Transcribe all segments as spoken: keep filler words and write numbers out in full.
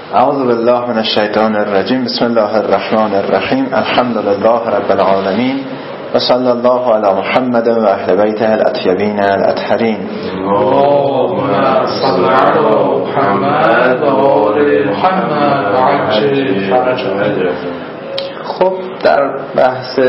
اعوذ بالله من الشیطان الرجیم. بسم الله الرحمن الرحیم. الحمد لله رب العالمین و صلی الله علی محمد و اهل بیته الاطیبین الاطهرین. اللهم صل علی محمد و آل محمد و عجل فرجهم. خب در بحث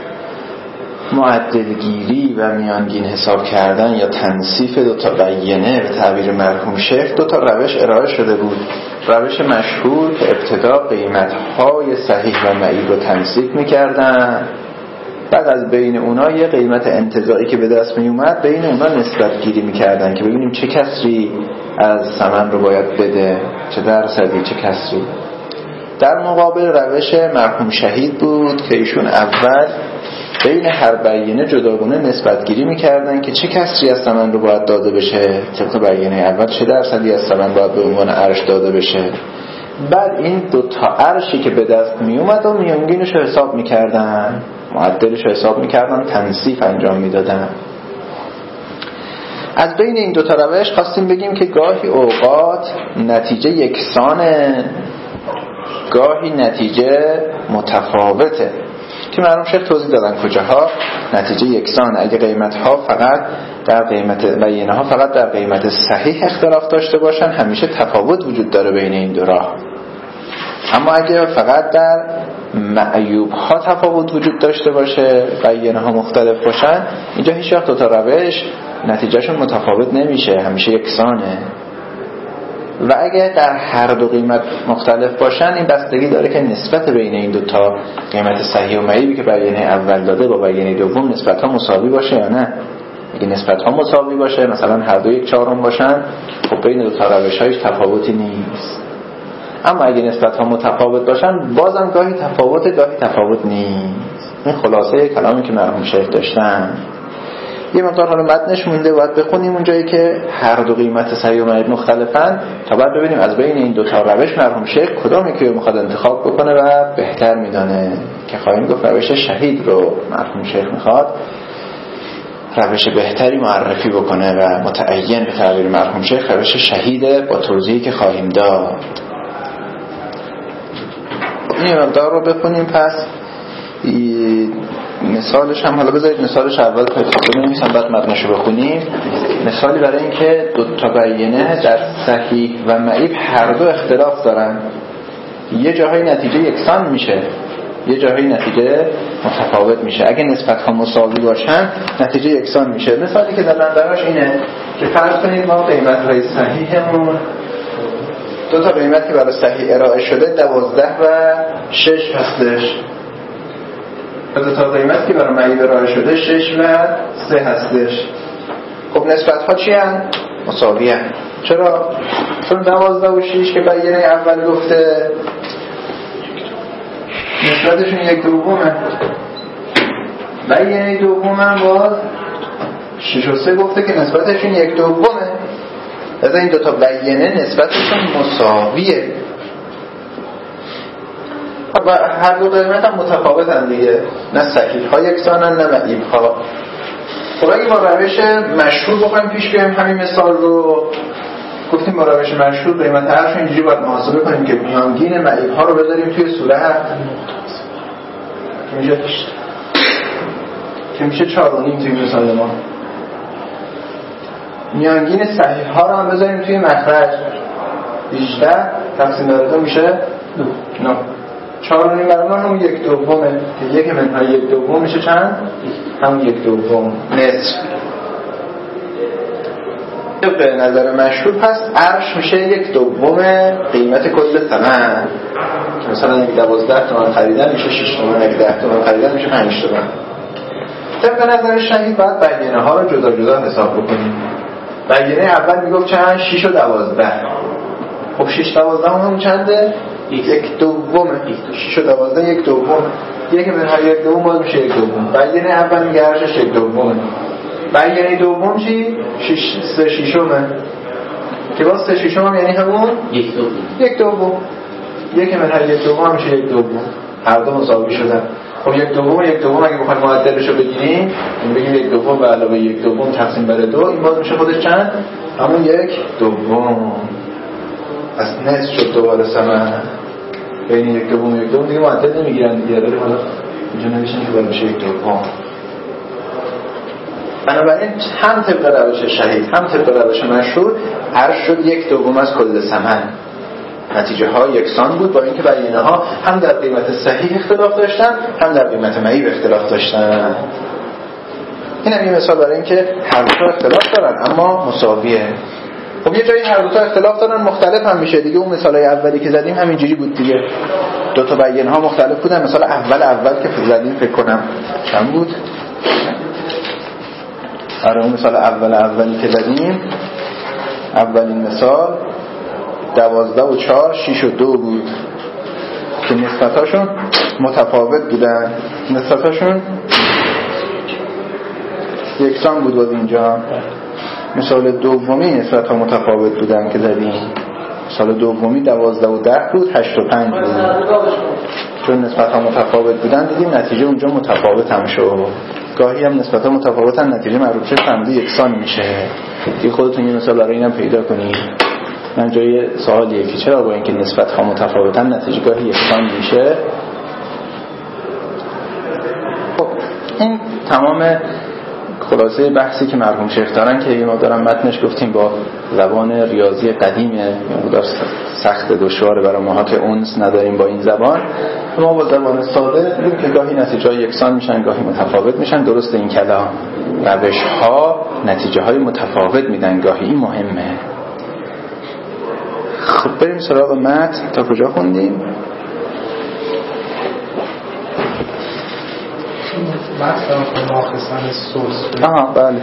معدلگیری و میانگین حساب کردن یا تنصیف دو تا بیینه به تعبیر مرحوم شیخ دو تا روش ارائه شده بود. روش مشهور که ابتدا قیمت‌های صحیح و معیب رو تنصیف می‌کردن، بعد از بین اونا یه قیمت انتزاعی که به دست میومد بین اونا نسبت گیری می‌کردن که ببینیم چه کسری از ثمن رو باید بده، چه درصدی، چه کسری. در مقابل روش مرحوم شهید بود که ایشون اول بین هر بیینه جداگانه نسبت گیری میکردن که چه کسری از ثمن رو باید داده بشه، طبق بیینه اول چه درصدی از ثمن باید به عنوان ارش داده بشه. بعد این دو تا ارشی که به دست میومد و میانگینش رو حساب میکردن، معدلش رو حساب میکردن، تنصیف انجام میدادن. از بین این دو تا روش خواستیم بگیم که گاهی اوقات نتیجه یکسانه، گاهی نتیجه متفاوته که مرحوم شیخ توضیح دادن کجاها نتیجه یکسانه. اگه قیمت ها فقط در قیمت بیینه ها فقط در قیمت صحیح اختلاف داشته باشن همیشه تفاوت وجود داره بین این دو راه. اما اگه فقط در معیوب ها تفاوت وجود داشته باشه، بیینه ها مختلف باشن، اینجا هیچ وقت دو تا روش نتیجهشون متفاوت نمیشه، همیشه یکسانه. و اگه در هر دو قیمت مختلف باشن این بستگی داره که نسبت بین این دو تا قیمت صحیح و معیبی که بیانیه اول داده با بیانیه دوم نسبت ها مساوی باشه یا نه. اگه نسبت ها مساوی باشه، مثلا هر دو یک چهارم باشن، خب بین دو تا روش هایش تفاوتی نیست. اما اگه نسبت ها متفاوت باشن بازم گاهی تفاوت گاهی تفاوت نیست. این خلاصه کلامی که مرحوم شیخ داشتن. یه مقدار حالا متنش مونده، باید بخونیم اونجایی که هر دو قیمت صحیح و معیب مختلفن تا بعد ببینیم از بین این دو تا روش مرحوم شیخ کدامی که میخواد انتخاب بکنه و بهتر میدانه. که خواهیم گفت روش شهید رو مرحوم شیخ میخواد روش بهتری معرفی بکنه و متعین به تعبیر مرحوم شیخ روش شهیده با توضیحی که خواهیم داد. این مقدار رو بخونیم. پس مثالش هم حالا بذارید مثالش اول بنویسم بعد متنشو بخونیم. مثالی برای این که دو تا بیینه در صحیح و معیب هر دو اختلاف دارن، یه جاهای نتیجه یکسان میشه، یه جاهای نتیجه متفاوت میشه. اگه نسبت ها مساوی باشن نتیجه یکسان میشه. مثالی که دادن براش اینه که فرض کنید ما قیمت های صحیحمون دو تا قیمت که برای صحیح ارائه شده دوازده و شش هستش، دو تا قیمت که برای معیب ارائه شده شش و سه هستش. خب نسبت ها چی هست؟ مساوی هست. چرا؟ چون دوازده و شش که بیانیه اول گفته نسبتشون یک دومه، بیانیه دوم هم باز شش و سه گفته که نسبتشون یک دومه. از این دو تا بیانیه نسبتشون مساویه و هر دو قیمت هم متفاوتن دیگه، نه صحیح ها یکسانن نه معیب ها. خب اگه با روش مشهور بخوایم پیش بیایم همین مثال رو گفتیم با روش مشهور قیمت هرش رو اینجوری باید محاسبه کنیم که میانگین معیب ها رو بذاریم توی صورت که میشه که میشه چهار و نیم توی مثال ما، میانگین صحیح ها رو هم بذاریم توی مخرج هجده تقسیم بر دو میشه نه، چهار و نیم برای من همون یک دومه که یک منهای یک دوم میشه چند؟ همون یک دوم نصف. به نظر مشهور پس عرش میشه یک دوم قیمت کل ثمن که مثلا اگه دوازده تومن خریدن میشه شش تومن، اگه ده تومن خریدن میشه پنج تومن. طبق نظر شهید باید بیانیه ها رو جدا جدا حساب بکنیم. بیانیه اول میگفت چند؟ شش و دوازده. خب شش دوازده همون چنده؟ یک دومه. شش و دوازده یک دوم، یک منهای یک دوم باز میشه یک دوم. بیانیه اول میگه ارشش یک دومه، بیانیه دوم چی؟ شش سه ششمه که باز سه ششم هم یعنی همون یک دوم. یک دوم یک منهای یک دوم میشه یک دوم، هر دو مساوی شدن. خب یک دوم یک دوم اگه بخوایم معدلش رو بگیریم این بگیم یک دوم به علاوه یک دوم تقسیم بر دو، این باز میشه خودش چند؟ همون یک دوم. از نصف شد دوباره ثمن بین یک دوم و یک دوم دیگه معدل نمیگیرن دیگه. ولی حالا اینجا نمیشن که باید بشه یک دوم. بنابراین هم طبق روش شهید هم طبق روش مشهور عرض شد یک دوم از کل ثمن. نتیجه ها یکسان بود با اینکه بیانیه ها هم در قیمت صحیح اختلاف داشتن هم در قیمت معیب اختلاف داشتن. این هم این مثال برای اینکه هر دو تا اختلاف دارن اما مساویه. خب یه جایی هر دو تا اختلاف دارن مختلف هم میشه دیگه. اون مثالای اولی که زدیم همینجوری بود دیگه. دو تا بیانیه ها مختلف بودن. مثال اول اول که زدیم فکر کنم چند بود؟ آره اون مثال اول اولی که زدیم اولین مثال دوازده و چهار شیش و دو بود که نسبتاشون متفاوت بودن. نسبتاشون یکسان بود. باز اینجا مثال دومی نسبت ها متفاوت بودن که زدیم. مثال دومی دوازده و ده بود هشت و پنج بود. چون نسبت ها متفاوت بودن دیدیم نتیجه اونجا متفاوت هم شد. گاهی هم نسبت ها متفاوتن نتیجه معروف شد فهمیده یکسان میشه. دیگه خودتون یه مثال برای اینم پیدا کنید. من جای سوالیه که چرا با اینکه نسبت ها متفاوتن نتیجه گاهی یکسان میشه. خب این تمام خلاصه بحثی که مرحوم شیخ دارن که ما دارم متنش گفتیم با زبان ریاضی قدیمه مقدار سخت دشواره برای ماها که اونس نداریم با این زبان. ما با زبان ساده دیدیم که گاهی نتیجه یکسان میشن گاهی متفاوت میشن. درست این کلام روش ها نتیجه های متفاوت میدن گاهی. این مهمه. خب بریم سراغ متن. تا کجا خوندیم؟ مثلا ناقصان سلس. آها بله.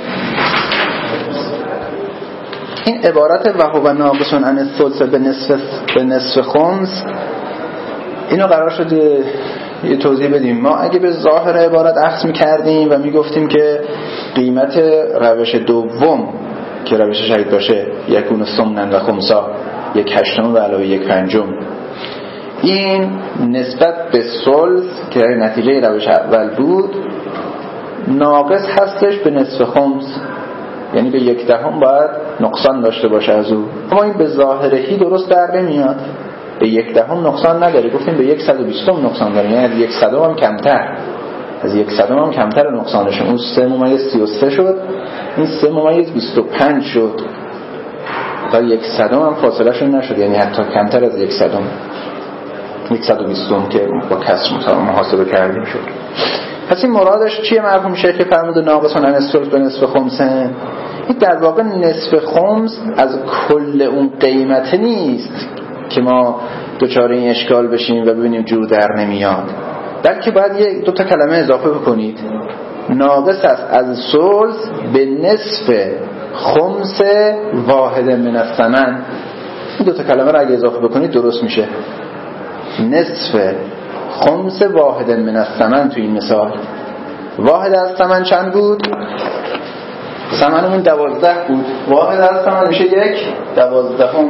این عبارت وهو ناقصون عن الثلث به نصف به نصف خمس اینو قرار شد یه توضیح بدیم. ما اگه به ظاهر عبارت اخذ می‌کردیم و میگفتیم که قیمت روش دوم که روش شهید باشه یکون ثمنا و خمسا یک هشتم و علاوه یک پنجم، این نسبت به ثلث که نتیجه روش اول بود ناقص هستش به نصف خمس، یعنی به یک دهم باید نقصان داشته باشه از او. اما این به ظاهرهی درست در نمیاد. به یک دهم نقصان نداره. گفتیم به یک صد و بیستم نقصان داره، یعنی از یک صدم هم کمتر. از یک صدم هم کمتر نقصانشون. اون سه ممیز سی و سه شد، این سه ممیز بیست و پنج شد. تا یک صدم هم فاصله شون نشد، یعنی حتی کمتر از یک صدم. یک صد و بیستم که با کسر محاسبه کردیم شد. پس این مرادش چیه مرحوم شیخ که فرمود ناقصون عن الثلث به نصف خمسه؟ این در واقع نصف خمس از کل اون قیمت نیست که ما دوچار این اشکال بشیم و ببینیم جور در نمیاد، بلکه باید یک دو تا کلمه اضافه بکنید. ناقص است از ثلث به نصف خمس واحد من الثمن. این دو تا کلمه رو اگه اضافه بکنید درست میشه. نصف خمس واحد من الثمن. تو این مثال واحد از ثمن چند بود؟ ثمنمون دوازده بود. واحد از ثمن میشه یک دوازدهم.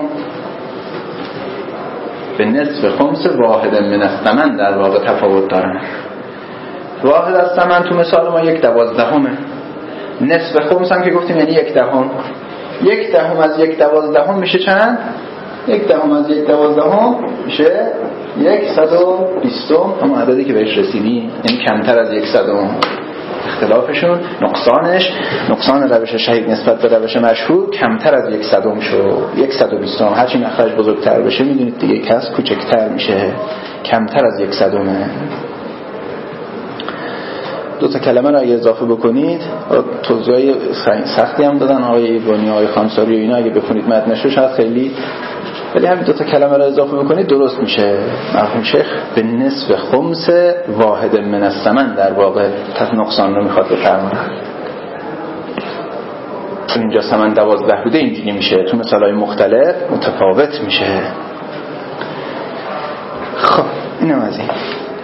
به نصف خمس واحد من الثمن در واقع تفاوت دارن. واحد از ثمن تو مثال ما یک دوازدهمه. نصف خمس هم که گفتیم یعنی یک دهم. یک دهم از یک دوازدهم میشه چند؟ یک دهم از یک دوازدهم میشه یک صد و بیستم. اما عددی که بهش رسیدی یعنی کمتر از یک صدم. اختلافشون نقصانش نقصان روش شهید نسبت به روش مشهور کمتر از یک صدم شد. یک صد و بیستم. هرچی مخرج بزرگتر بشه میدونید دیگه کس کوچکتر میشه، کمتر از یک صدمه. دو تا کلمه رو اگه اضافه بکنید، توضیحای سختی هم دادن آقای ایوانی آقای خانساری و اینا، اگه بخونید متنش رو شاید خیلی، ولی همین دو تا کلمه رو اضافه بکنید درست میشه. مرحوم شیخ به نصف خمس واحد من الثمن در واقع تف نقصان رو میخواد بفرمونه. چون اینجا ثمن دوازده بوده اینجوری میشه، تو مثالهای مختلف متفاوت میشه. خب اینم از این.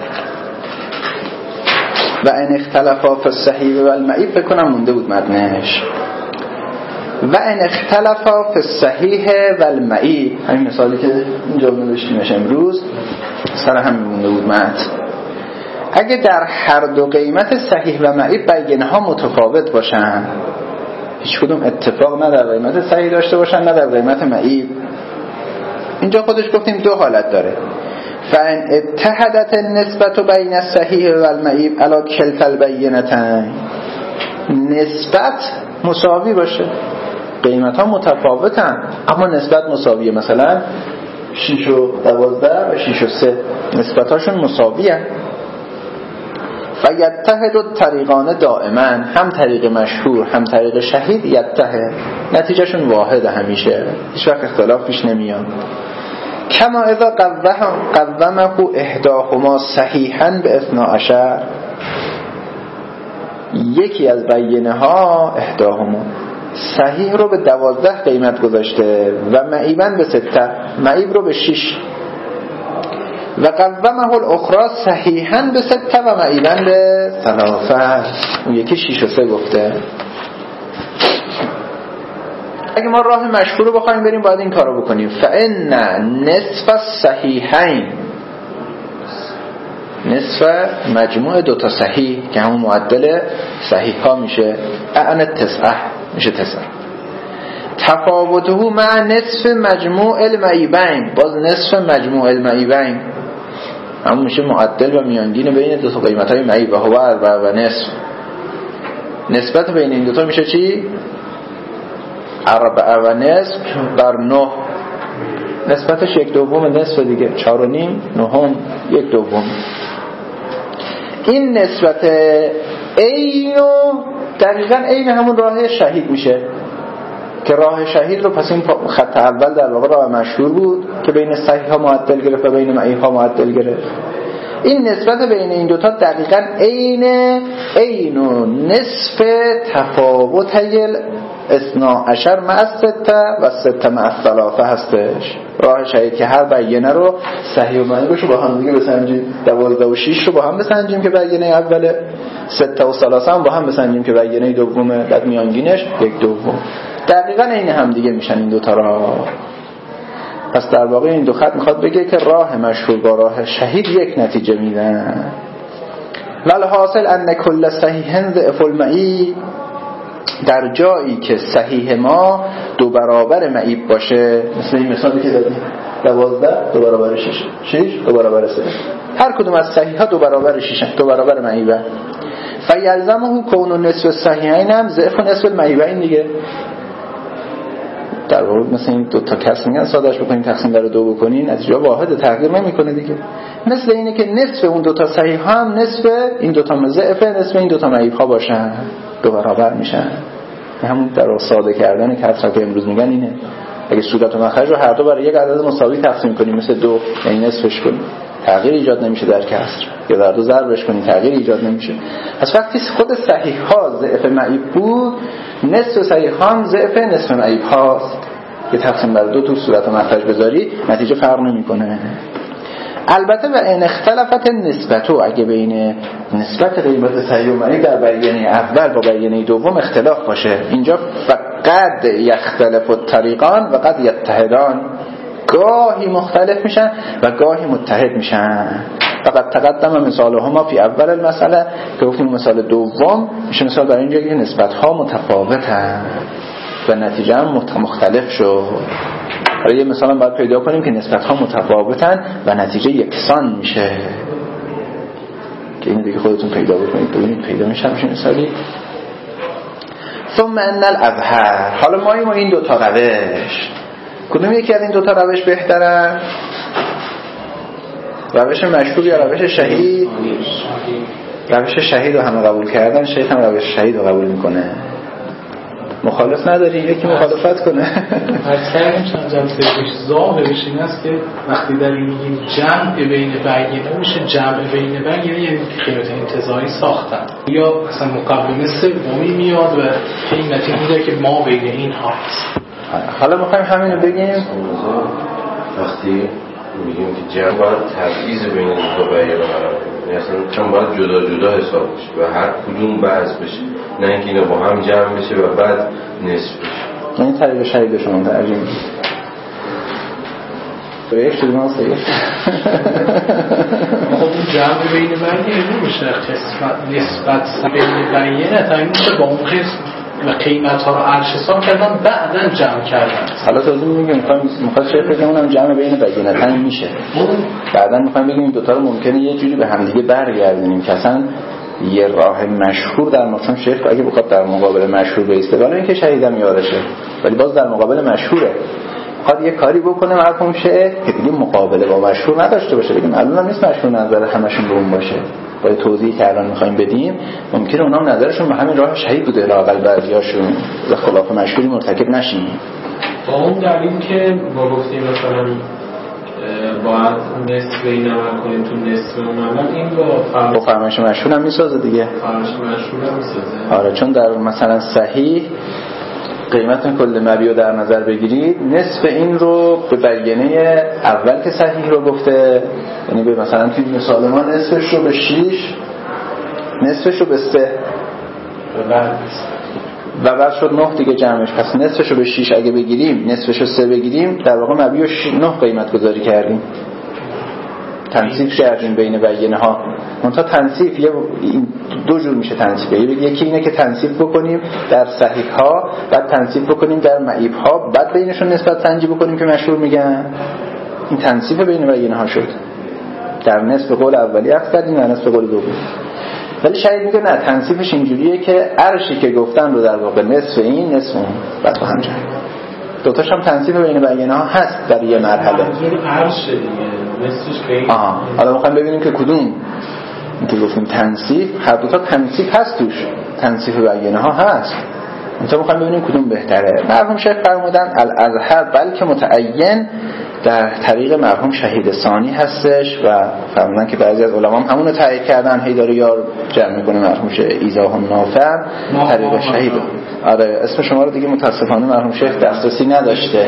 و ان اختلافا فی الصحیح و المعیب فکر کنم مونده بود متنش. و ان اختلافا فی الصحیح و المعیب، همین مثالی که اینجا نوشتیمش امروز سر همین مونده بود متن. اگه در هر دو قیمت صحیح و معیب بیانه ها متفاوت باشن، هیچ کدوم اتفاق نه در قیمت صحیح داشته باشن نه در قیمت معیب، اینجا خودش گفتیم دو حالت داره. فان اتحدت النسبت بین الصحیح و المعیب علی کلتا البینتین، نسبت مساوی باشه، قیمت ها متفاوتن اما نسبت مساویه، مثلا شش و دوازده و شش و سه نسبت هاشون مساویه. فیتحد الطریقان دائما، هم طریق مشهور هم طریق شهید یتحد، نتیجهشون واحده همیشه، هیچ وقت اختلاف پیش نمیاد. کما اذا قومه احداهما صحیحا به اثنا عشر، یکی از بینه ها احداهما صحیح رو به دوازده قیمت گذاشته و معیبن به سته، معیب رو به شش، و قومه الاخرى صحیحا به سته و معیبن به ثلاثه، اون یکی شش و سه گفته. اگه ما راه مشهور رو بخوایم بریم باید این کارو بکنیم. فان نصف الصحیحین، نصف مجموع دوتا صحیح که همون معدل صحیح ها میشه، اعن تسعه میشه تسعه. تفاوته مع نصف مجموع المعیبین، باز نصف مجموع المعیبین همون میشه معدل و میانگین بین دو تا قیمت های معیب و هو اربعه و نصف. نسبت بین این دوتا میشه چی؟ اربعه و نصف بر نه، نسبتش یک دوم نصف دیگه، چهار و نیم نهم یک دوم. این نسبت عین و دقیقاً عین همون راه شهید میشه که راه شهید رو پس این خط اول در واقع راه مشهور بود که بین صحیح ها معدل گرفت و بین معیب ها معدل گرفت. این نسبت بین این دوتا دقیقاً عین عین و نصف تفاوتای اثنا عشر مع سته و سته مع ثلاثه هستش. راه شهید که هر بیانه رو صحیح و معیبش رو با هم دیگه بسنجیم، دوازده و شش رو با هم بسنجیم که بیانه اوله، سته و ثلاثه هم با هم بسنجیم که بیانه دومه، بعد میانگینش یک دوم. دقیقاً عین هم دیگه میشن این دوتا را. پس در واقع این دو خط میخواد بگه که راه مشهور با راه شهید یک نتیجه میدن. والحاصل ان کل صحیح ضعف المعیب، در جایی که صحیح ما دو برابر معیب باشه، مثل این مثالی که دادیم، دوازده دو برابر شش، شش دو برابر سه، هر کدوم از صحیح ها دو برابر شش دو برابر معیبه. فیلزمه کون نصف صحیحین هم ضعف نصف المعیبین دیگه. در واقع مثل این دو تا کس میگن سادهش بکنین تقسیم در دو بکنین از جا واحد تغییر نمیکنه دیگه. مثل اینه که نصف اون دو تا صحیح هم نصف این دو تا ضعف نصف این دو تا معیب ها باشن، دو برابر میشن. همون در واقع ساده کردن کسرا که امروز میگن اینه. اگه صورت و مخرج رو هر دو برای یک عدد مساوی تقسیم کنیم مثل دو، یعنی نصفش کنیم، تغییر ایجاد نمیشه در کسر. یا در دو ضربش کنیم تغییر ایجاد نمیشه. پس وقتی خود صحیح ها ضعف معیب بود، نصف صحیح هم ضعف نصف معیب هاست که تقسیم بر دو تو صورت و مخرج بذاری نتیجه فرق نمیکنه. البته و ان اختلافت نسبتو، اگه بین نسبت قیمت صحیح و معیب در بیانیه اول با بیانیه دوم اختلاف باشه، اینجا فقط یختلف الطریقان و قد یتحدان، گاهی مختلف میشن و گاهی متحد میشن. فقط تقدم مثالهما فی اول المسئله که گفتیم مثال دوم میشه مثال برای اینجا که نسبت ها متفاوتن و نتیجه هم مختلف شد. برای یه مثال هم باید پیدا کنیم که نسبت ها متفاوتن و نتیجه یکسان میشه که این دیگه خودتون پیدا بکنید ببینید پیدا میشه همچین مثالی. ثم ان الاظهر، حالا ما این و این دوتا روش کدوم یکی از این دوتا روش بهتره؟ روش مشهور یا روش شهید؟ روش شهید رو همه قبول کردن، شهید هم روش شهید رو قبول میکنه. مخالف نداری؟ یکی مخالفت کنه. از کردیم چند جلسه پیش ظاهرش این است که وقتی در این میگیم جمع بین بیانه میشه جمع بین بیانه یعنی قیمت انتزاعی ساختن یا مثلا مقابل سومی میاد و قیمت میده که ما بین این هاست. حالا میخوایم همین رو بگیم. وقتی میگیم که جمع باید تبعیض بین دو بیانه قرار بگیره، اصلا چون باید جدا جدا حساب بشه و هر کدوم بحث بشه، نه اینکه اینا با هم جمع بشه و بعد نصف بشه. این طریق شهید شما ترجمه تو یک شده من سیه خب جمع بین بیانه نمیشه قسمت نسبت بین بیانه تا این میشه با اون قسم و قیمت ها رو عرش حساب کردن بعدن جمع کردن. حالا توضیح میگم میخوام میخواد چه بگم اونم جمع بین بینتن میشه. بعداً میخوام بگیم این دو تا رو ممکنه یه جوری به هم دیگه برگردونیم که اصلا یه راه مشهور در مقام شیخ اگه بخواد در مقابل مشهور بیسته بالا اینکه شهیدم یادشه ولی باز در مقابل مشهوره خواهد یه کاری بکنه مرحوم شیخ که دیگه مقابله با مشهور نداشته باشه بگیم معلوم هم نیست مشهور نظر همشون به اون باشه با توضیحی که الان میخوایم بدیم ممکنه اونام نظرشون به همین راه شهید بوده لااقل بعضیاشون به خلاف مشهوری مرتکب نشیم با اون دلیل که ما گفتیم مثلا باید نصف این عمل کنیم تو نصف اون عمل این با فرمایش مشهور هم میسازه دیگه فرمایش مشهور هم میسازه آره چون در مثلا صحیح قیمت کل مبیع رو در نظر بگیرید نصف این رو به بیانیه اول که صحیح رو گفته یعنی به مثلا توی مثال ما نصفش رو به شیش نصفش رو به سه و بعد شد نه دیگه جمعش پس نصفش رو به شیش اگه بگیریم نصفش رو سه بگیریم در واقع مبیع رو نه قیمت گذاری کردیم تنصیف کردیم بین بیانه ها منتها تنصیف یه دو جور میشه تنصیف یکی اینه که تنصیف بکنیم در صحیح ها بعد تنصیف بکنیم در معیب ها بعد بینشون نسبت سنجی بکنیم که مشهور میگن این تنصیف بین بیانه ها شد در نصف قول اولی عقد کردیم در نصف قول دومی ولی شاید میگه نه تنصیفش اینجوریه که عرشی که گفتن رو در واقع نصف این نصف اون بعد با هم جمع دوتاش هم تنصیف بین بیانه ها هست در یه مرحله عرش دیگه نصفش که آها حالا میخوایم ببینیم که کدوم این که گفتیم تنصیف هر دوتا تنصیف هست توش تنصیف بیانه ها هست انتا میخوایم ببینیم کدوم بهتره مرحوم شیخ فرمودن الاظهر بلکه متعین در طریق مرحوم شهید ثانی هستش و فرمودن که بعضی از علما هم همونو تایید کردن هی داره یار جمع میکنه مرحوم شیخ ایزاه النافع طریق شهید آره اسم شما رو دیگه متاسفانه مرحوم شیخ دسترسی نداشته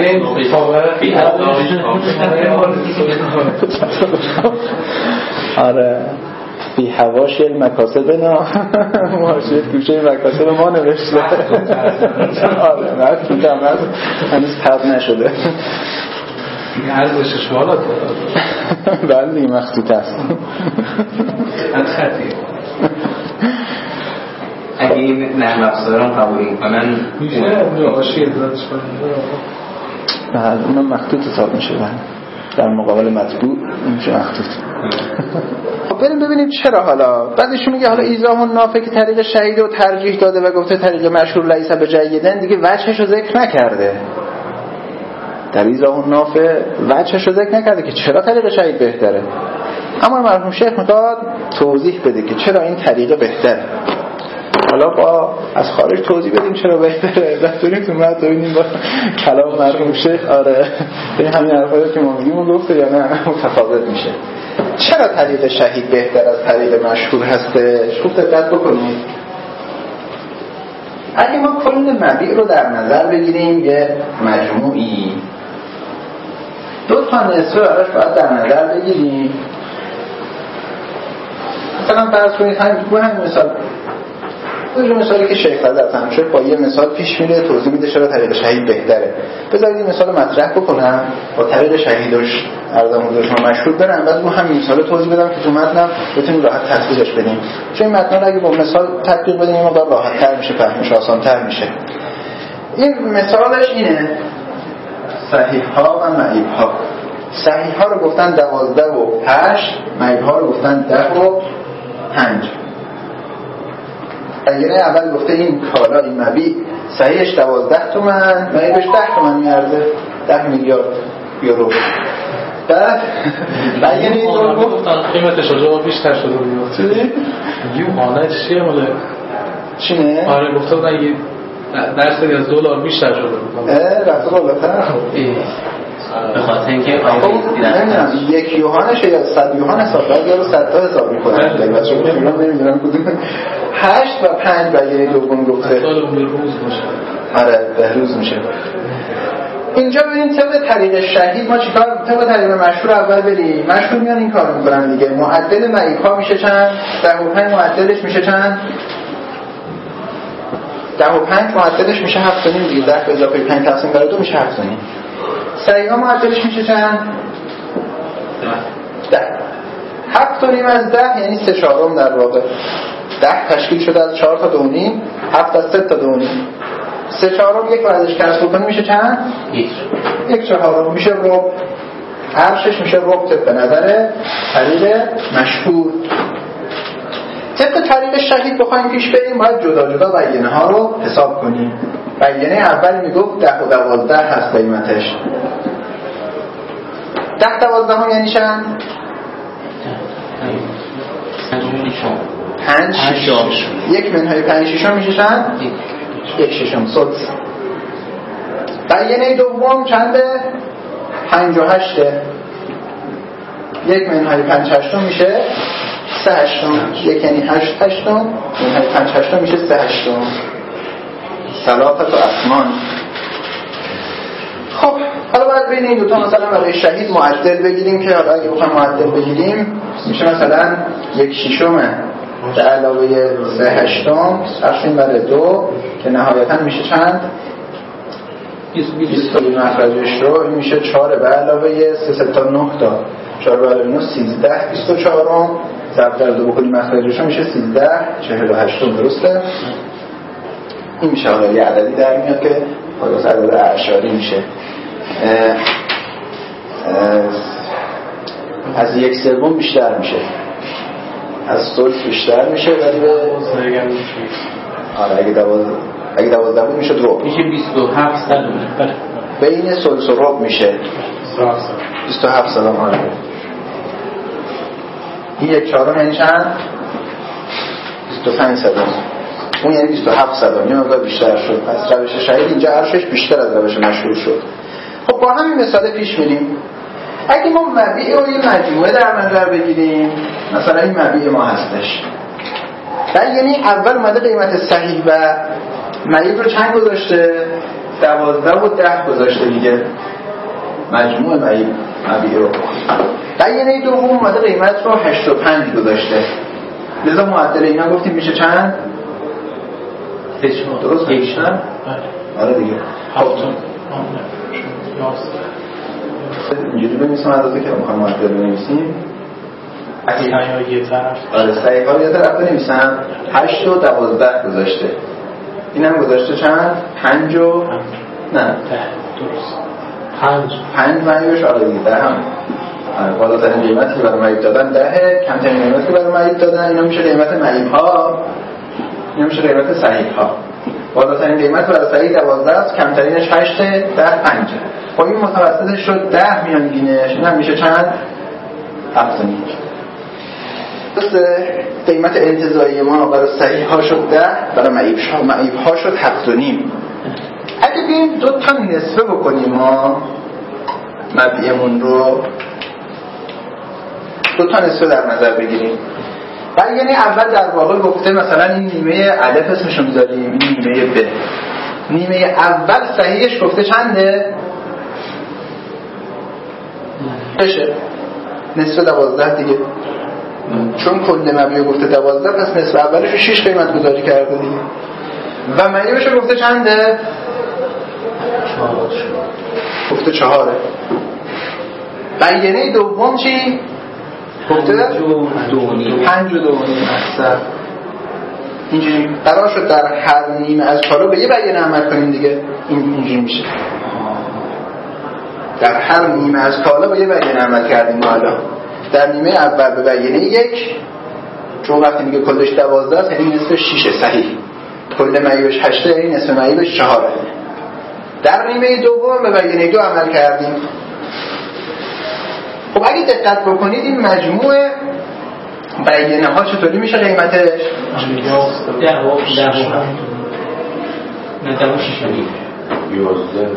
آره فی حواشی المکاسبنا ماشی توشه مکاسب ما نوشته آره مکتوب هم هست هنوز تب نشده این عرضش شوالات بله دیگه مخطوط هست خطیه اگه این نرم افزاران قبول کنن میشه حاشیه دادش کنن بله اونم مخطوط حساب میشه در مقابل مطبوع میشه مخطوط بریم ببینیم چرا حالا بعدش میگه حالا ایزاه النافع که طریق شهید رو ترجیح داده و گفته طریق مشهور لیس بجیدن دیگه وجهش رو ذکر نکرده در ایزاه النافع وجهش رو ذکر نکرده که چرا طریق شهید بهتره اما مرحوم شیخ میخواد توضیح بده که چرا این طریقه بهتره حالا با از خارج توضیح بدیم چرا بهتره بهترین تو مد ببینیم با کلام مرحوم شیخ آره این همین حرفایی که ما میگیم گفته یا نه متفاوت میشه چرا طریق شهید بهتر از طریق مشهور هستش خوب دقت بکنید اگه ما کل مبیع رو در نظر بگیریم یه مجموعی دو تا نصفه براش باید در نظر بگیریم مثلا فرض کنید همین مثال این مثالی که شیخ حضرت همشه با یه مثال پیش میره توضیح میده چرا طریق شهید بهتره بذارید این مثال مطرح بکنم با طریق شهیدش عرضم حضورش ما مشهور برم بعد با همین مثال توضیح بدم که تو متنم بتونیم راحت تطبیقش بدیم چون این متن اگه با مثال تطبیق بدیم ما باید راحت تر میشه فهمش آسان تر میشه این مثالش اینه صحیح ها و معیب ها صحیح ها رو گفتن دوازده و هشت معیب ها رو گفتن ده و پنج اگه اول گفته این کالا این مبیع صحیحش دوازده تومن معیبش ده تومن میارزه ده میلیارد یورو بعد اگه این رو گفتن قیمتش رو بیشتر شده بود چی؟ یوهانه چیه ماله؟ چینه؟ آره گفته بودن یه درصدی از دلار بیشتر شده بود اه رفته بالاتر به خاطر اینکه نمیدونم یک یوهانش یا صد یوهان حساب کرد یا رو صد تا حساب میکنن بچه که ایران نمیدونم کدوم هشت و پنج بگیری دوم گفته سال اون روز باشه آره بهروز میشه اینجا ببینید طبق طریق شهید ما چیکار طبق طریق مشهور اول بریم مشهور میان این کار میکنن دیگه معدل معیب ها میشه چند ده و پنج معدلش میشه چند ده و پنج معدلش میشه هفت و نیم دیگه ده به اضافه پنج تقسیم بر دو میشه هفت و نیم صحیح ها معدلش میشه چند ده هفت و نیم از ده یعنی سه چهارم در واقع ده تشکیل شده از چهار تا دو نیم هفت از سه تا دو نیم. سه چهارم یک رو ازش کسر کنیم میشه چند؟ یک. یک چهارم میشه ربع. عرشش میشه ربع طبق نظر طریق مشهور. طبق طریق شهید بخوایم پیش بریم باید جدا جدا بیانه ها رو حساب کنیم. بیانه اول میگفت ده و دوازده هست قیمتش. ده دوازده هم یعنی چند؟ پنج ششم. یک منهای پنج ششم میشه چند؟ یک ششم. سدس. بیانه دوم چنده؟ پنج و هشته. یک منهای پنج هشتم میشه سه هشتم. یک یعنی هشت هشتم، منهای پنج هشتم میشه سه هشتم. ثلاثت و اسمان. خب حالا باید بین این دوتا مثلا برای شهید معدل بگیریم که حالا اگه بخوایم معدل بگیریم میشه مثلا یک شیشمه به علاوه سه هشتم تقسیم بر دو که نهایتا میشه چند؟ بیست تا مخرجش رو این میشه چهار به علاوه سه سه تا نه تا چهار به علاوه نه سیزده بیست و چهارم ضرب در دو بکنیم مخرجش رو میشه سیزده چهل و هشتم. درسته؟ این میشه حالا یه عددی در میاد که حالا عدد اعشاری میشه. اه اه از یک سوم بیشتر میشه، از ثلث بیشتر میشه ولی به آره اگه دوازده اگه دوازده بود میشه ربع میشه بیست و هفت سلام. بین ثلث و ربع میشه بیست و هفت سلام. آره این یک چهارم یعنی چند؟ بیست و پنج سلام. اون یعنی بیست و هفت سلام. یه مقدار بیشتر شد. پس روش شهید اینجا عرشش بیشتر از روش مشهور شد. خب با همین مثال پیش میریم. اگه ما مبیع و یه مجموعه در نظر بگیریم، مثلا این مبیع ما هستش، در یعنی اول اومده قیمت صحیح و معیب رو چند گذاشته؟ دوازده و ده گذاشته دیگه، مجموع معیب مبیع رو. در یعنی دوم اومده قیمت رو هشت و پنج گذاشته، لذا معدل اینا گفتیم میشه چند؟ درست میشه؟ آره دیگه. هفتون اینجوری بنویسیم عدده که میخوام معدل بنویسیم. صحیح ها یه طرف. آره صحیح ها یه طرف بنویسم. هشت و دوازده گذاشته. این هم گذاشته چند؟ پنج و نه درست پنج پنج معیبش. آره دیگه ده هم بالاترین قیمتی که برای معیب دادن دهه، کمترین قیمتی که برای معیب دادن اینا میشه قیمت معیب ها، اینا میشه قیمت صحیح ها. بالاترین قیمت برای صحیح دوازده است، کمترینش هشت، ده پنج. خب این متوسطش شد ده میانگینش، این هم میشه چند؟ هفت و نیم. قیمت انتزاعی ما برای صحیح ها شد ده، برای معیب ها شد هفت و نیم. اگه بیم دو تا نصفه بکنیم ما مبیعمون رو دو تا نصفه در نظر بگیریم، ولی یعنی اول در واقع گفته مثلا این نیمه الف اسمشو میذاریم، این نیمه ب. نیمه اول صحیحش گفته چنده؟ بشه نصف دوازده دیگه، چون کل مبیع گفته دوازده پس نصف اولش رو شیش قیمت گذاری کرده دیگه. و معیبش رو گفته چنده؟ گفته چهاره. بیانه دوم چی؟ گفته پنج و دو نیم اکثر. اینجوری قرار شد در هر نیم از کالا به یه بیانه عمل کنیم دیگه. این اینجوری میشه در هر نیم از کالا به یه بیانه عمل کردیم. حالا در نیمه اول به بیانه یک، چون وقتی میگه کلش دوازده است یعنی نصف شیشه صحیح، کل معیبش هشته یعنی نصف معیبش چهاره. در نیمه دوم به بیانه دو عمل کردیم. خب اگه دقت بکنید این مجموع بیانه ها چطوری میشه قیمتش؟ ده و نه ده و شیش نیم یازده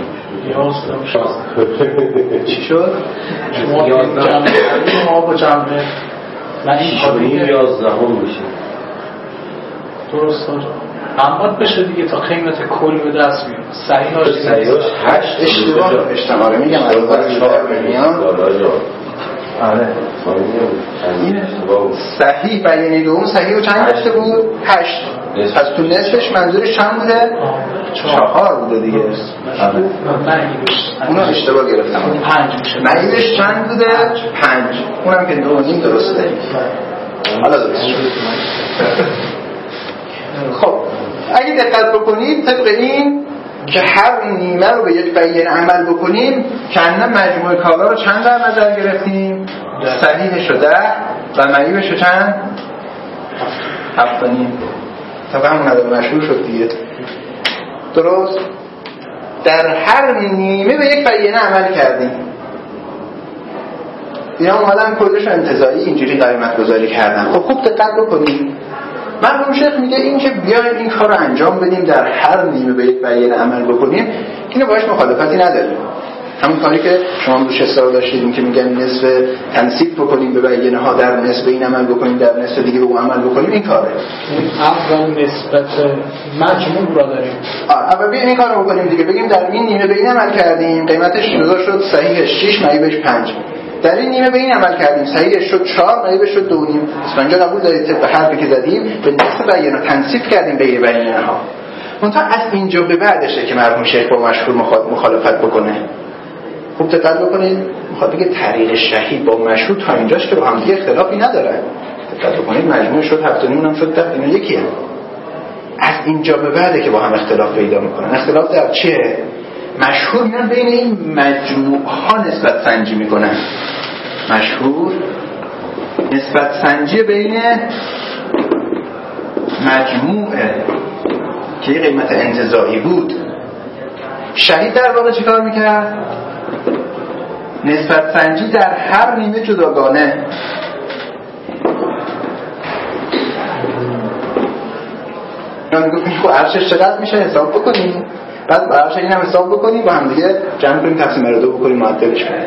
چی شد؟ شما جمعه ما با جمعه من این این یازده هم میشه درست داره اما بشه دیگه تا قیمت کل به دست بیاد. صحیح هاش صحیحاش هشت اشتباه اشتباه میگم از از چهار میان. آره این صحیح بیانه دوم صحیح و چند داشته بود؟ هشت. پس تو نصفش منظورش چند بوده؟ چهار بوده دیگه. اونو اشتباه گرفتم. پنج میشه. معیبش چند بوده؟ پنج. اونم که دو نیم درسته. حالا درست شد. خب اگه دقت بکنید طبق این که هر نیمه رو به یک بیان عمل بکنیم که انا مجموع کالا رو چند در نظر گرفتیم؟ صحیحش رو ده و معیبش رو چند؟ هفت و نیم. طبعا همون نداره مشهور شد دیگه. درست؟ در هر نیمه به یک بیان عمل کردیم. اینا اومدن کلش انتزاعی اینجوری قیمت گذاری کردن. خب خوب دقت بکنید. مرحوم شیخ میگه این که بیایم این کار رو انجام بدیم در هر نیمه به یک بیان عمل بکنیم اینو باهاش مخالفتی نداریم. همون کاری که شما روش اصرار داشتید این که میگن نصف تنصیب بکنیم به بیانه ها در نصف این عمل بکنیم در نصف دیگه به اون عمل بکنیم این کاره. اول نسبت مجموع را داریم. آه اول بیایم این کار رو بکنیم دیگه بگیم در این نیمه به این عمل کردیم قیمتش جدا شد صحیحش شش معیبش پنج. در این نیمه به این عمل کردیم صحیحش شد چهار معیبش شد دو نیم. اسفنجا قبول دارید طبق حرفی که زدیم به نصف بیانه تنصیب کردیم به بیانه ها. منتها از اینجا به بعدشه که مرحوم شیخ با مشهور مخالفت بکنه. خوب دقت بکنید میخواد بگه طریق شهید با مشهور تا اینجاش که با هم دیگه اختلافی ندارن. دقت بکنید مجموع شد هفت و نیم هم شد ده اینا یکیه. از اینجا به بعده که با هم اختلاف پیدا میکنن. اختلاف در چیه؟ مشهور میان بین این مجموع ها نسبت سنجی میکنن. مشهور نسبت سنجی بین مجموعه که یه قیمت انتزاعی بود. شهید در واقع چی کار میکرد؟ نسبت سنجی در هر نیمه جداگانه. من گفتم خب عرشش چقدر میشه حساب بکنیم بعد با عرش این هم حساب بکنیم با هم دیگه جمع کنیم تقسیم بر دو بکنیم معدلش کنیم.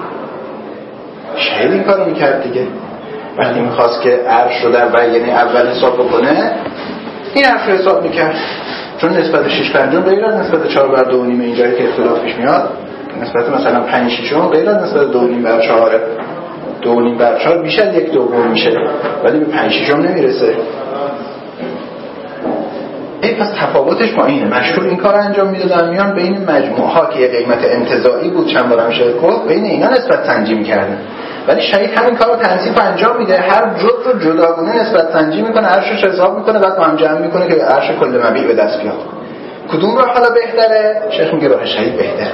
شهید این کارو میکرد دیگه. وقتی میخواست که عرش رو در بیانه اول حساب بکنه این عرش رو حساب میکرد چون نسبت شش پنجم غیر از نسبت چهار بر دو نیمه اینجایی که اختلافش میاد نسبت مثلا پنج ششم غیر از نسبت دو نیم بر چهار دو نیم بر چهار بیش از یک دوم میشه ولی به پنج ششم نمیرسه. ای پس تفاوتش با اینه. مشهور این کار انجام میدادن میان بین مجموعه ها که یه قیمت انتزاعی بود چند بار میشه گفت بین اینا نسبت سنجی میکردن ولی شهید همین کارو تنصیف انجام میده هر جزء رو جداگانه نسبت سنجی میکنه عرشش حساب میکنه بعد با هم جمع میکنه که عرش کل مبیع به دست بیاد. کدوم راه حالا بهتره؟ شیخ میگه راه شهید بهتره.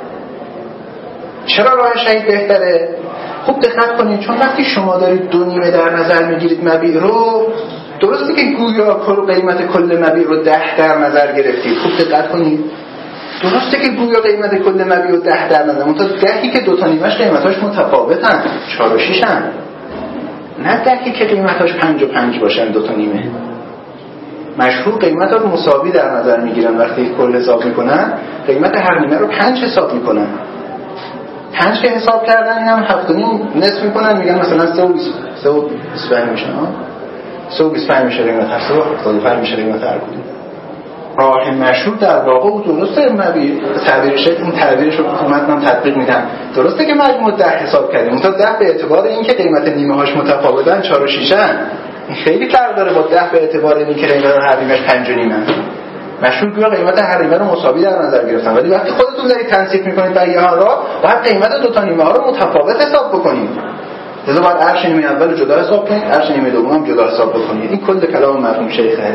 چرا راه شهید بهتره؟ خوب دقت کنید چون وقتی شما دارید دو نیمه در نظر میگیرید مبیع رو درسته که گویا کل قیمت کل مبیع رو ده در نظر گرفتید. خوب دقت کنید درسته که گویا قیمت کل مبیع رو ده در نظر منتها دهی که دو تا نیمه‌اش قیمتاش متفاوتن چهار و شش هم نه دهی که قیمتاش پنج و پنج باشن دو تا نیمه. مشهور قیمت رو مساوی در نظر میگیرن وقتی کل حساب میکنن قیمت هر نیمه رو پنج حساب میکنن. پنج که حساب کردن این هم هفت و نیم نصف میکنن میگن مثلا سه و بیست و پنج میشه ها سه و بیست و پنج میشه قیمت هر سه و هفتاد و پنج میشه قیمت هر کدوم. راه مشهور در واقع بود درسته مبیع تعبیرش این تعبیرش رو حکومت من تطبیق میدم درسته که مجموع ده حساب کردیم اون تا ده به اعتبار این که قیمت نیمه هاش متفاوتن چهار و ششن این خیلی فرق داره با ده به اعتبار این که قیمت هر نیمه‌اش پنج و نیمه. مشهور گویا قیمت هر نیمه رو مساوی در نظر گرفتن ولی وقتی خودتون دارید تنصیف میکنید بیانه ها را باید قیمت دو تا نیمه ها رو متفاوت حساب بکنید. لذا باید عرش نیمه اول جدا حساب کنید عرش نیمه دوم هم جدا حساب بکنید. این کل کلام مرحوم شیخه.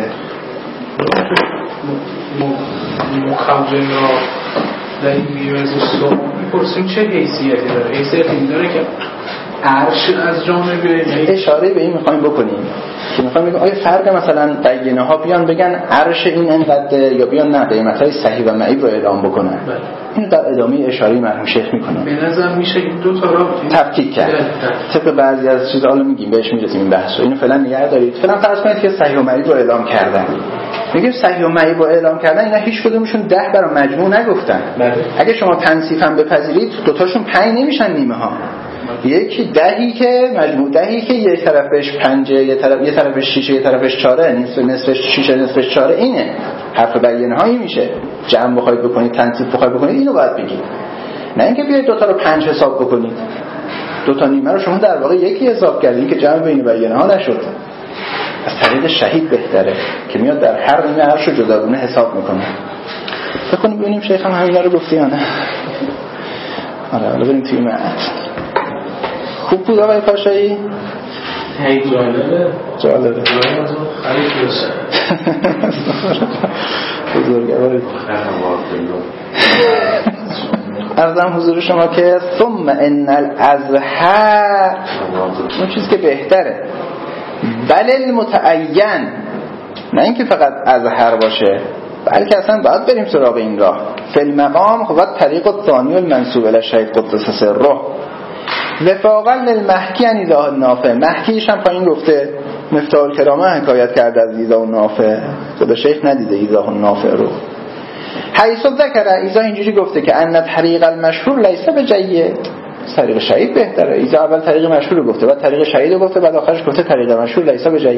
مخمجن را در این میرز و میپرسیم چه حیثیتی داره؟ حیثیتی داره که عرش از جانب اشاره به این میخوایم بکنیم که میخوایم بگیم آیا فرق مثلا بیانه ها بیان بگن عرش این انقدر یا بیان نه قیمت های صحیح و معیب رو اعلام بکنن. بله. این در ادامه اشاره مرحوم شیخ میکنه. به نظر میشه این دو تا را تفکیک کرد. طبق بعضی از چیزا حالا میگیم بهش میرسیم این بحثو. اینو فعلا نگه دارید. فعلا فرض کنید که صحیح و معیب رو اعلام کردن. میگیم صحیح و معیب رو اعلام کردن اینا هیچ کدومشون ده برای مجموع نگفتن. بله. اگه شما تنصیفاً بپذیرید دو تاشون پنج نمیشن نیمه ها. یکی دهی که مجموع دهی که یک طرفش پنجه یه طرف یه طرفش شیشه یه طرفش چهاره نصف نصفش شیشه نصفش چهاره اینه حرف بیانه هایی میشه. جمع بخواید بکنید تنصیف بخواید بکنید اینو باید بگید نه اینکه بیاید دو تا رو پنج حساب بکنید. دو تا نیمه رو شما در واقع یکی حساب کردید که جمع بین بیانه ها نشد. از طریق شهید بهتره که میاد در هر نیمه هرشو جداگونه حساب میکنه. بخونیم ببینیم شیخ هم همینا رو گفته یا نه. آره حالا بریم توی متن. خوب بود آقای پاشایی؟ هی جالبه جالبه خیلی بزرگواری عرضم حضور شما که ثم ان الازهر، اون چیز که بهتره، بل المتعین، نه اینکه فقط ازهر باشه، بلکه اصلا باید بریم سراغ این راه. فی المقام خود طریق الثانی المنسوب الی الشیخ قدس سره وفاقا للمحکی عن ایضاح النافع. محکیش هم پایین گفته مفتاح الکرامه حکایت کرده از ایضاح النافع، خدا شیخ ندیده ایضاح النافع رو. حیث ذکر ایضاح اینجوری گفته که ان طریق المشهور لیس بجید، طریق شهید بهتره. ایضاح اول طریق مشهور رو گفته، بعد طریق شهید رو گفته، بعد آخرش گفته طریق مشهور لیس بجید.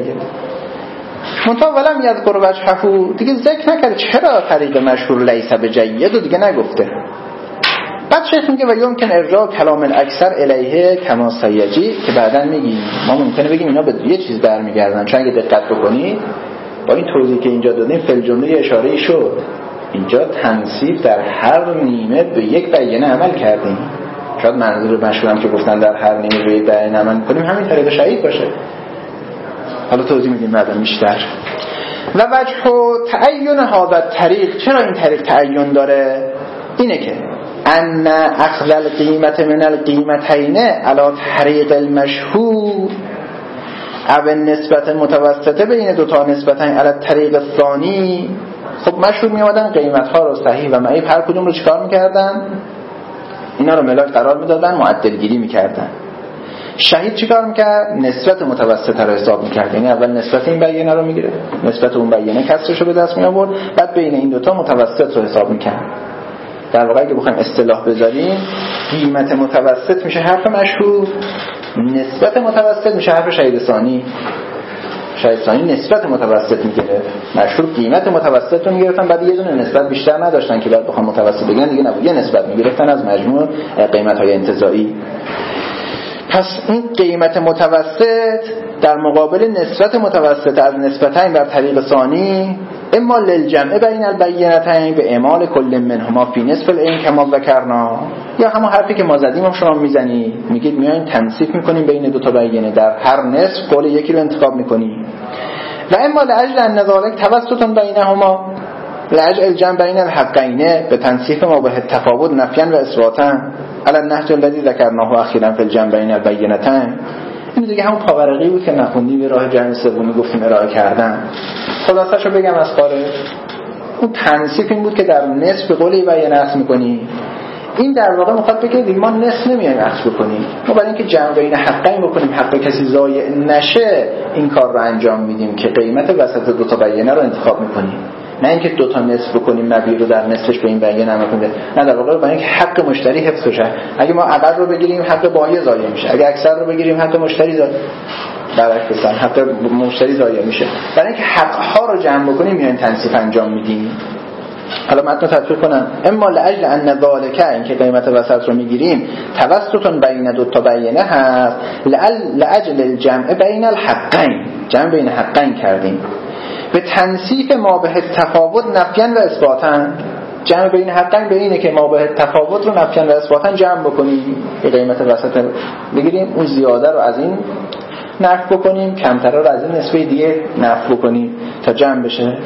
منتها ولم یذکر وجهه، دیگه ذکر نکرده چرا طریق مشهور لیس بجید رو دیگه نگفته. بعد شیخ میگه و یمکن ارجاع کلام الاکثر الیه کما سیجی، که بعداً میگیم ما ممکنه بگیم اینا به یه چیز برمیگردن، چون اگه دقت بکنید با این توضیحی که اینجا دادیم فل جمله اشاره‌ای شد. اینجا تنصیف در هر نیمه به یک بیانه عمل کردیم. شاید منظور مشهورم که گفتن در هر نیمه به یک بیانه عمل کنیم همین طریق شهید باشه. حالا توضیح میدیم بعدا بیشتر. و وجه تعین هذا الطریق، چرا این طریق تعین داره؟ اینه که ان اخذ القیمت من القیمتین علی طریق المشهور او نسبت متوسطه بین دو تا نسبتین علی طریق الثانی. خب مشهور می آمدن قیمت ها رو صحیح و معیب هر کدوم رو چیکار میکردن؟ اینا رو ملاک قرار میدادن، معدل گیری میکردن. شهید چیکار میکرد؟ نسبت متوسطه رو حساب میکرد، یعنی اول نسبت این بیانه رو میگیره، نسبت اون بیانه کسرش رو به دست می آورد، بعد بین این دوتا متوسط رو حساب میکرد. در واقع اگه بخوایم اصطلاح بذاریم قیمت متوسط میشه حرف مشهور، نسبت متوسط میشه حرف شهید ثانی. شهید ثانی نسبت متوسط میگیره، مشهور قیمت متوسط رو میگرفتن، بعد یه دونه نسبت بیشتر نداشتن که بعد بخوام متوسط بگن دیگه نبود، یه نسبت میگرفتن از مجموع قیمت های انتزاعی. پس این قیمت متوسط در مقابل نسبت متوسط از نسبتین بر طریق ثانی اما للجمع بین البینتین به اعمال کل منهما فی نصف العین کما ذکرنا، یا همون حرفی که ما زدیم هم شما میزنید، میگید میایم تنصیف میکنیم بین دو تا بیانه، در هر نصف قول یکی رو انتخاب میکنیم. و اما لاجل ان ذلک توسط بینهما، لاجل الجمع بین الحقین به تنصیف ما به تفاوت نفیا و اثباتا علی النهج الذی ذکرناه اخیرا فی الجمع بین البینتین. این دیگه همون پاورقی بود که نخوندی به راه جمع سومی گفتیم ارائه کردن. خلاصه‌شو بگم از خارج، اون تنصیف این بود که در نصف قولی بیان اخذ میکنی. این در واقع میخواد بگه دیگه ما نصف نمیایم اخذ بکنیم، ما برای اینکه جمع بین حقین بکنیم، حق کسی ضایع نشه این کار رو انجام میدیم که قیمت وسط دو تا بیانه رو انتخاب میکنیم، نه اینکه دو تا نصف بکنیم مبیع رو در نصفش به این بیانه عمل کنیم. نه، در واقع برای اینکه حق مشتری حفظ بشه، اگه ما اقل رو بگیریم حق بایع ضایع میشه، اگه اکثر رو بگیریم حق مشتری ضایع، برعکس حق مشتری ضایع میشه. برای اینکه حق ها رو جمع بکنیم میایم تنصیف انجام میدیم. حالا متن تطبیق کنم. اما لاجل ان ذالک، این که قیمت وسط رو میگیریم توسط بین دو تا بیانه هست، لاجل الجمع بین الحقین، جمع بین حقین کردیم به تنصیف ما به تفاوت نفیا و اثباتا. جمع بین حقین به اینه که ما به تفاوت رو نفیا و اثباتا جمع بکنیم، به قیمت وسط بگیریم، اون زیاده رو از این نفی بکنیم، کمتر رو از این نسبه دیگه نفی بکنیم تا جمع بشه.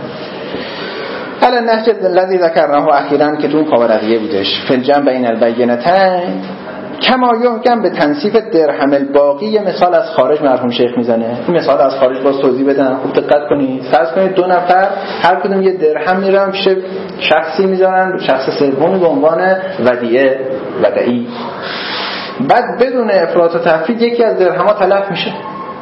حالا النهج الذی ذکرناه اخیرا که تو اون پاورقیه بودش، فی الجمع بین البینتین کما یحکم به تنصیف درهم الباقی. یه مثال از خارج مرحوم شیخ میزنه، این مثال از خارج باز توضیح بدم، خوب دقت کنید. فرض کنید دو نفر هر کدوم یه درهم میرن پیش شخصی میذارن، شخص سومی به عنوان ودیعه ودعی، بعد بدون افراط و تفرید یکی از درهم‌ها تلف میشه،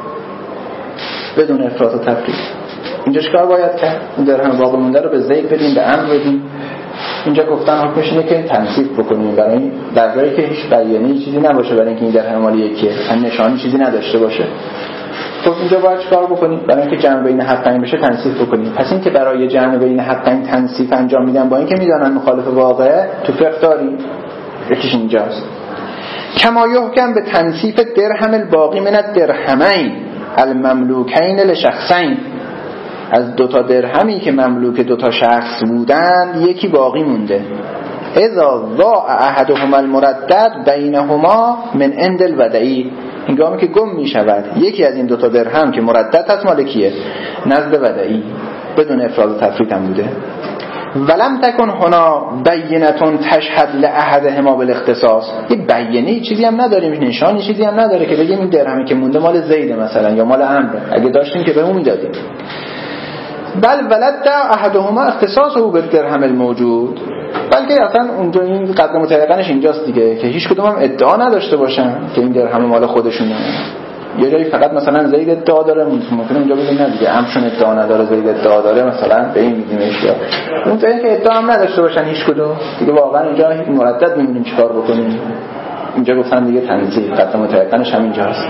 بدون افراط و تفرید. اینجا چیکار باید کرد؟ اون درهم باقی مونده رو به زید بدیم، به عمرو بدیم. اینجا گفتن حکمش اینه که تنصیف بکنیم، برای در جایی که هیچ بیانیه‌ای چیزی نباشه برای اینکه این درهم مال یکیه، هم نشانی چیزی نداشته باشه. خب اینجا باید چیکار بکنیم؟ برای اینکه جمع بین حقین بشه تنصیف بکنیم. پس این که برای جمع بین حقین تنصیف انجام میدن با اینکه میدونن مخالف واقعه، تو فقه داریم، یکیش اینجاست. کما یحکم به تنصیف درهم الباقی من الدرهمین المملوکین لشخصین، از دو تا درهمی که مملوک دو تا شخص بودند یکی باقی مونده. اذا ضاع احدهما المردد بینهما من عند الودعی، هنگامی که گم می شود یکی از این دو تا درهم که مردد هست مال کیه؟ نزد ودعی. بدون افراد و تفرید هم بوده. ولم تکن هنا بینتون تشهد لاحدهما بالاختصاص، یه بیانیه چیزی هم نداریم، نشانی چیزی هم نداره که بگیم این درهمی که مونده مال زید مثلا یا مال عمرو، اگه داشتیم که بهمون میدادیم. بل ولد احدهما اختصاصه بالدرهم الموجود، بلکه اصلا اونجا این قدر متعلقنش اینجاست دیگه که هیچ کدوم هم ادعا نداشته باشن که این درهم مال خودشونه. یه جایی فقط مثلا زید ادعا داره، ممکنه اونجا بگیم نه دیگه عمشون ادعا نداره زید ادعا داره، مثلا به این میگیمش. یا اون جایی که ادعا هم نداشته باشن هیچ کدوم دیگه، واقعا اینجا مردد میمونیم چیکار بکنیم. اینجا گفتن دیگه تنزیل قدر متعلقنش هم اینجاست.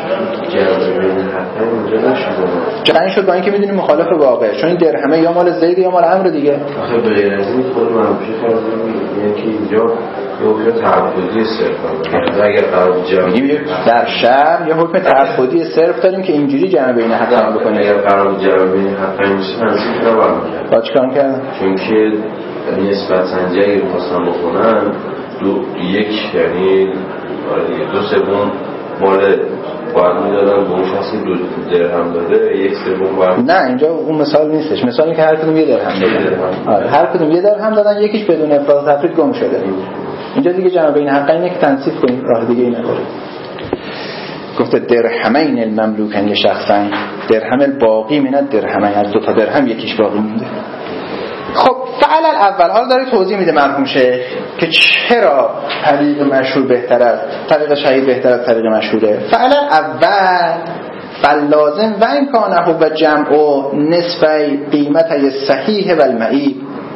جمعی شد با اینکه میدونیم مخالف واقع، چون این درهمه یا مال زید یا مال عمرو دیگه. آخه به غیر از این خود منفی فرض میگه که اینجا یه حکم تعبدی صرف داره. اگر قرار جمع در شرع یه حکم تعبدی صرف داریم که اینجوری جمع بین حقین بکنیم. اگر قرار جمع بین حقین میشه تنظیم نباید با چیکار کردن؟ چون که نسبت سنجی اگه می‌خواستن بکنن دو یک یعنی دو سوم مال باید میدادن به اون شخصی دو درهم داده، یک سوم باید. نه اینجا اون مثال نیستش، مثالی که هر کدوم یه درهم دادن. آره هر کدوم یه درهم دادن، یکیش بدون افراد و تفرید گم شده. اینجا دیگه جمع بین حقینه که تنصیف کنیم، راه دیگه ای نداره. گفته درهمین المملوکن لشخصین، درهم الباقی من الدرهمین، از دو تا درهم یکیش باقی مونده. خب فعل الاول حال داره توضیح میده مرحوم شیخ که چرا طریق مشهور بهتر از طریق شهید بهتر از طریق مشهوره. فعل اول فلازم و این کانه و جمع و نصفی قیمت صحیح و المعیب،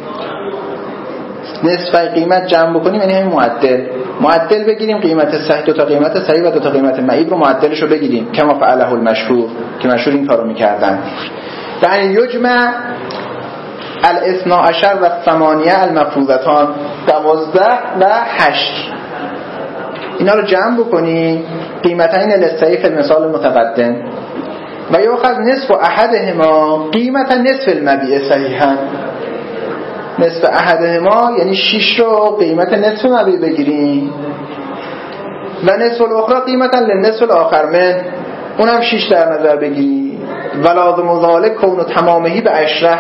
نصفی قیمت جمع بکنیم یعنی همین معدل معدل بگیریم، قیمت صحیح دو تا قیمت صحیح و دو تا قیمت معیب رو معدلش رو بگیریم، کما فعله المشهور که مشهور این کارو میکردن. یعنی یجمع الاثنا عشر و ثمانیه المفروضتان، دوازده و هشت، اینا رو جمع بکنی قیمتین للصحیح فی المثال متقدم و یؤخذ نصف احدهما قیمت نصف المبیع صحیحا. نصف احدهما یعنی شش رو قیمت نصف مبیع بگیریم و نصف الاخرى قیمتا للنصف الاخر من، اونم شش در نظر بگیریم. و لازم ذلک کون تمامهی به عشره،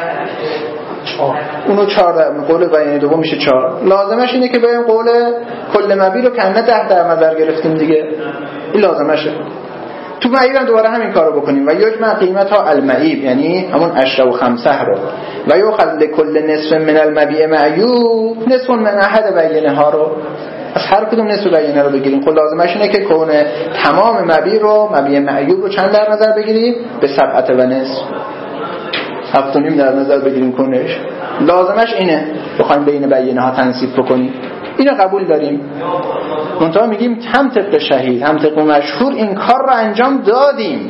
اونو چهار در قول بیان دوم میشه چهار. لازمش اینه که به این قول کل مبیع رو کنه ده در نظر گرفتیم دیگه، این لازمشه. تو معیب هم دوباره همین کارو بکنیم و یجمع قیمت ها المعیب یعنی همون عشره و خمسه رو و یؤخذ لکل نصف من المبیع معیوب نصف من احد بینه ها رو، از هر کدوم نصف بینه رو بگیریم. خب لازمش اینه که کون تمام مبیع رو مبیع معیوب رو چند در نظر بگیریم؟ به سبعت و نصف، هفت و نیم در نظر بگیریم کنش. لازمش اینه بخوایم بین بینه ها تنصیف بکنیم، اینو قبول داریم. منتها میگیم هم طبق شهید هم طبق مشهور این کار رو انجام دادیم،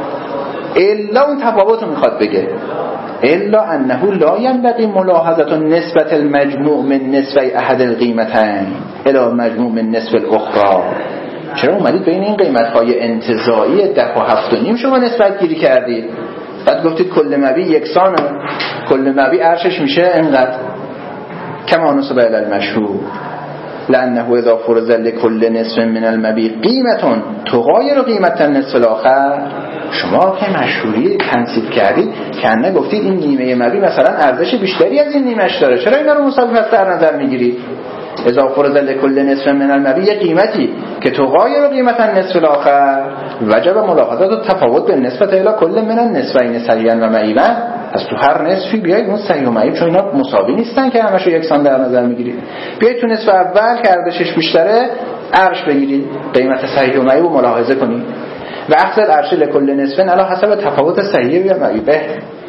الا اون تفاوت رو میخواد بگه، الا انه لا ينبغي ملاحظه نسبت المجموع من نصف احد القیمتین الى مجموع من نصف الاخرى. چرا اومدید بین این قیمت‌های انتزاعی ده و هفت و نیم شما نسبت گیری کردید؟ بعد گفتید کل مبیع یکسانه، کل مبیع ارشش میشه اینقدر، کما نسب الی المشهور لانه اذا فرض لكل نصف من المبیع قیمتون تغایر قیمت النصف الاخر. شما که مشهوری تنصیب کردید کنه گفتید این نیمه مبیع مثلا ارزش بیشتری از این نیمهش داره، چرا اینا رو مساوی در نظر میگیرید؟ اذا فرض لكل نصف من المبیع قیمتی که تغایر قیمت النصف الاخر وجب ملاحظات التفاوت بالنسبه الى كل من النصفین صحیحا و معیبا. از تو هر نصفی بیاید اون صحیح و معیب، چون اینا مساوی نیستن که همشو یکسان در نظر میگیرید، بیاید تو نصف اول که ارزشش بیشتره ارش بگیرید، قیمت صحیح و معیب رو ملاحظه کنید و اخذ الارش لكل نصف علی حسب تفاوت صحیح و معیبه.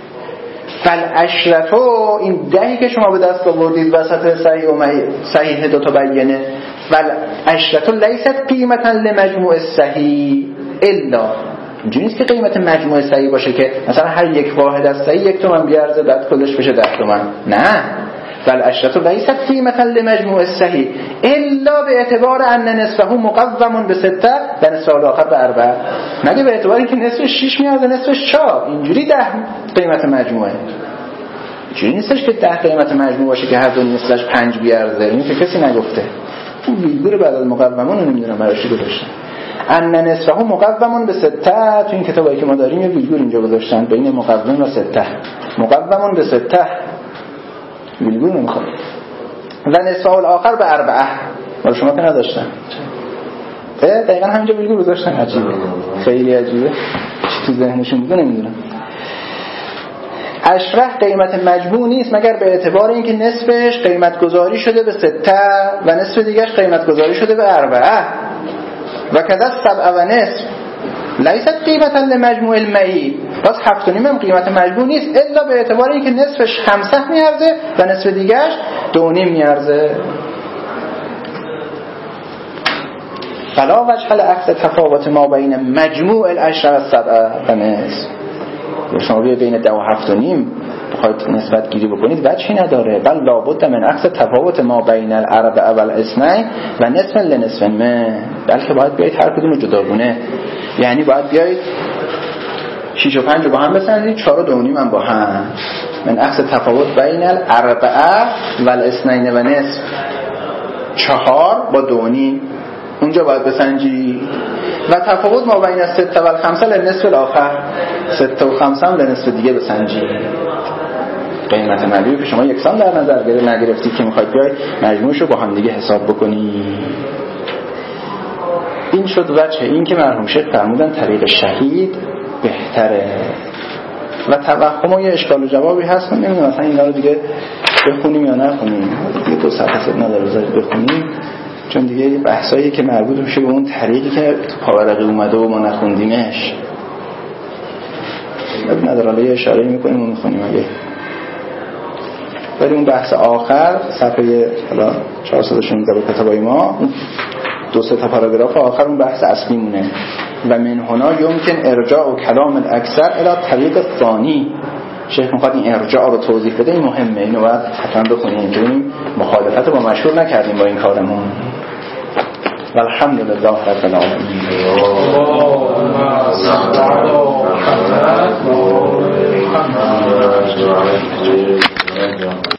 فالعشرتو این دهی که شما به دست آوردید وسط صحیح و معیب صحیح دو تا بیانه، فالعشرتو لیست قیمتا لمجموع صحیح الا، اینجوری نیست که قیمت مجموع صحیح باشه که مثلا هر یک واحد از صحیح یک تومن بیارزه بعد کلش بشه ده تومن، نه. فالعشرتو لیست قیمتا لمجموع صحیح الا به اعتبار ان نصفه مقوم به سته و نصف الاخر به اربعه، مگه به اعتبار اینکه نصفش شش میاد و نصفش چهار، اینجوری ده قیمت مجموعه. اینجوری نیستش که ده قیمت مجموع باشه که هر دو نصفش پنج بیارزه، این که کسی نگفته، اون ویلگور بعد از مقومون رو نمیدونم براش گذاشتن. ان نصفه مقوم به سته. تو این کتابی که ما داریم یه ویژگور اینجا گذاشتن بین مقوم و سته. مقوم به سته ویژگور نمیخواد. و نصفه الاخر به اربعه. ولی شما که نداشتن. دقیقاً همینجا ویژگور گذاشتن. عجیبه. خیلی عجیبه. چی تو ذهنشون بوده نمیدونم. اشرح قیمت مجموع نیست مگر به اعتبار اینکه نصفش قیمت گذاری شده به سته و نصف دیگرش قیمت گذاری شده به اربعه. و کذا سبع و نصف لیست قیمتا لمجموع المعی. باز هفت و نیم هم قیمت مجموع نیست الا به اعتبار اینکه نصفش خمسه میارزه و نصف دیگرش دو و نیم میارزه. فلا وجه لعکس تفاوت ما بین مجموع العشر و سبع و نصف. شما بین ده و هفت و نیم بخواید نسبت گیری بکنید وجهی نداره. بل لابد من عکس تفاوت ما بین الاربع و الاثنین و نصف لنصف من. بلکه باید بیایید هر کدوم جداگونه، یعنی باید بیایید شش و پنج با هم بسنجید، چهار و دو و نیم هم با هم. من عکس تفاوت بین الاربع و الاثنین و نصف، چهار با دو و نیم اونجا باید بسنجی. و تفاوت ما بین سته و الخمسه لنصف الاخر، سته و خمسه هم لنصف دیگه بسنجی. قیمت مجموعی که شما یکسان در نظر گرفت نگرفتی که میخواید بیاید مجموعش رو با هم دیگه حساب بکنی. این شد وجه این که مرحوم شیخ فرمودن طریق شهید بهتره. و توهم و یه اشکال و جوابی هست، من نمیدونم مثلا اینا رو دیگه بخونیم یا نخونیم. دیگه دو صفحه نداره بذارید بخونیم، چون دیگه یه بحثایی که مربوط میشه به اون طریقی که تو پاورقی اومده و ما نخوندیمش نداره. حالا یه اشاره میکنیم و میخونیم. اگه بریم اون بحث آخر صفحه حالا چهارصد و شانزده به کتابای ما، دو سه تا پاراگراف آخر اون بحث اصلی مونه. و من هنا یمکن ارجاع و کلام الاکثر الی طریق ثانی. شیخ میخواد این ارجاع رو توضیح بده، این مهمه، اینو باید حتما بخونیم که این مخالفت با مشهور نکردیم با این کارمون. والحمدلله رب العالمین. اللهم